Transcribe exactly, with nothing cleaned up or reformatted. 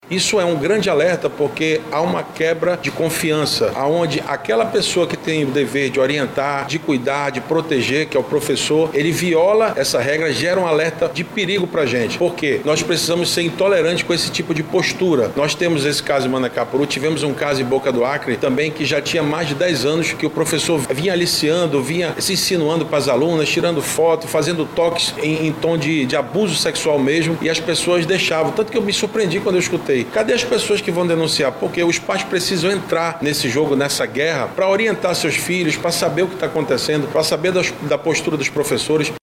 Isso é um grande alerta porque há uma quebra de confiança, aonde aquela pessoa que tem o dever de orientar, de cuidar, de proteger, que é o professor, ele viola essa regra, gera um alerta de perigo para a gente. Por quê? Nós precisamos ser intolerantes com esse tipo de postura. Nós temos esse caso em Manacapuru, tivemos um caso em Boca do Acre também que já tinha mais de dez anos que o professor vinha aliciando, vinha se insinuando para as alunas, tirando foto, fazendo toques em, em tom de, de abuso sexual mesmo, e as pessoas deixavam. Tanto que eu me surpreendi quando eu escutei. Cadê as pessoas que vão denunciar? Porque os pais precisam entrar nesse jogo, nessa guerra, para orientar seus filhos, para saber o que está acontecendo, para saber das, da postura dos professores.